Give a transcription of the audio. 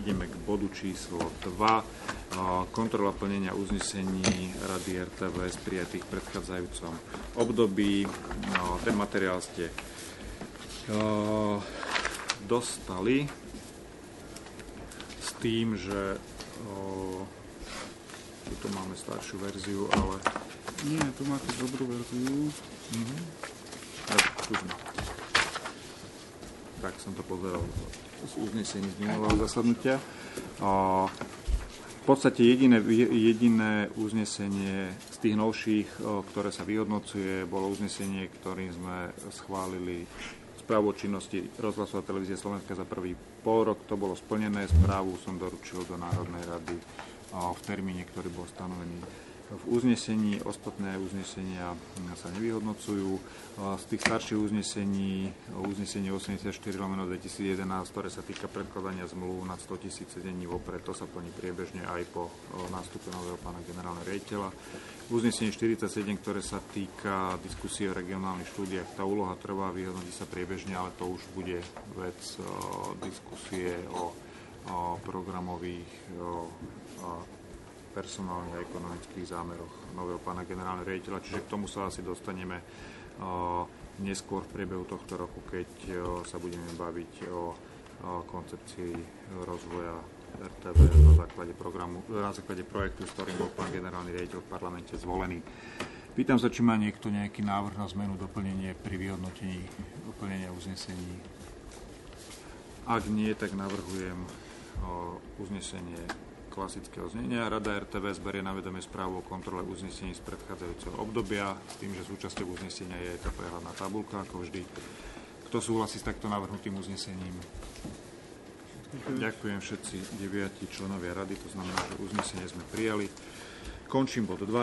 ideme k bodu číslo 2. Kontrola plnenia uznesení Rady RTVS prijatých v predchádzajúcom období. Ten materiál ste dostali s tým, že tu máme staršiu verziu, ale... Nie, tu máte dobrú verziu. Tak som to pozeral z uznesení z minulého zasadnutia. V podstate jediné uznesenie z tých novších, ktoré sa vyhodnocuje, bolo uznesenie, ktorým sme schválili správu o činnosti Rozhlasu a televízie Slovenska za prvý polrok. To bolo splnené, správu som doručil do Národnej rady v termíne, ktorý bol stanovený v uznesení. Ostatné uznesenia sa nevyhodnocujú. Z tých starších uznesenie 84/2011, ktoré sa týka predkladania zmluv nad 100 000 dní vopred, to sa plní priebežne aj po nástupe nového pána generálneho riaditeľa. Uznesenie 47, ktoré sa týka diskusie o regionálnych štúdiách, tá úloha trvá, vyhodnotí sa priebežne, ale to už bude vec diskusie o programových personálnych a ekonomických zámeroch nového pána generálneho riaditeľa, čiže k tomu sa asi dostaneme neskôr v priebehu tohto roku, keď sa budeme baviť o koncepcii rozvoja RTV na základe projektu, s ktorým bol pán generálny riaditeľ v parlamente zvolený. Pýtam sa, či má niekto nejaký návrh na zmenu, doplnenie pri vyhodnotení doplnenia uznesení. Ak nie, tak navrhujem uznesenie klasického znenia. Rada RTVS berie na vedomie správu o kontrole uznesení z predchádzajúceho obdobia, s tým, že súčasťou uznesenia je tá prehľadná tabuľka, ako vždy. Kto súhlasí s takto navrhnutým uznesením? Ďakujem všetci 9 členovia rady, to znamená, že uznesenie sme prijali. Končím bod 2.